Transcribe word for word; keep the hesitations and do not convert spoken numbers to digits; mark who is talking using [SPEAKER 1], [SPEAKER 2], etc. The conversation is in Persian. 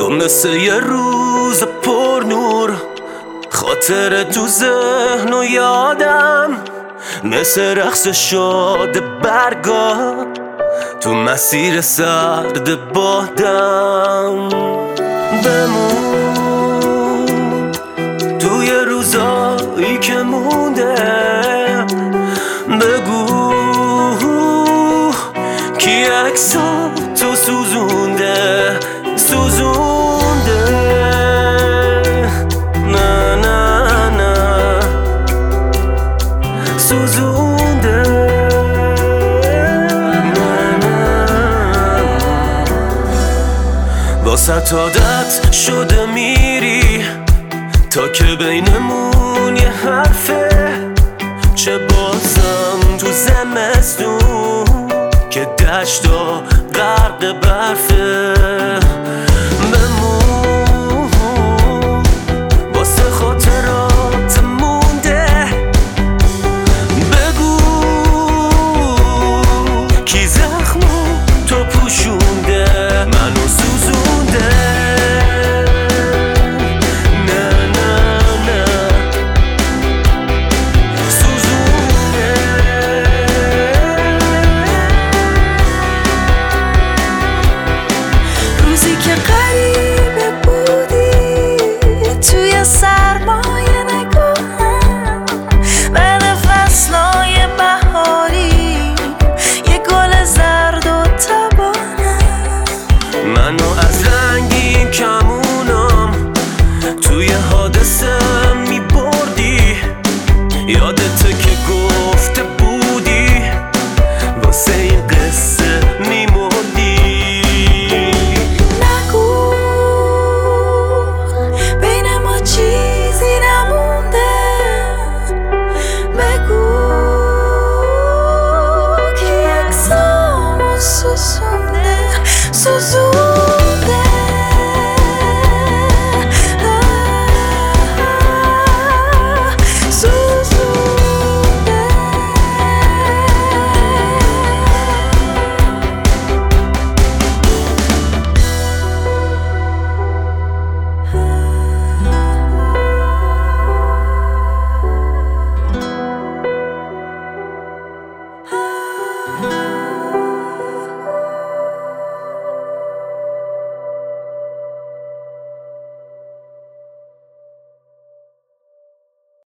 [SPEAKER 1] تو مثل یه روز پر نور، خاطر تو ذهن و یادم، مثل رقص شاد برگا تو مسیر سرد بادم. بمون توی روزایی که مونده، بگو کی عکسا تو سوزونده سوزونده. نه نه نه سوزونده. نه نه واسه عادت شده میری تا که بینمون یه حرفه، چه بازم تو زمستون که دشتا غرق برفه. بمون واسه خاطرات مونده، بگو کی زخمو تو پوشونده منو سوزونده. منو از رنگین کمونم توی حادثه میبردی، یاد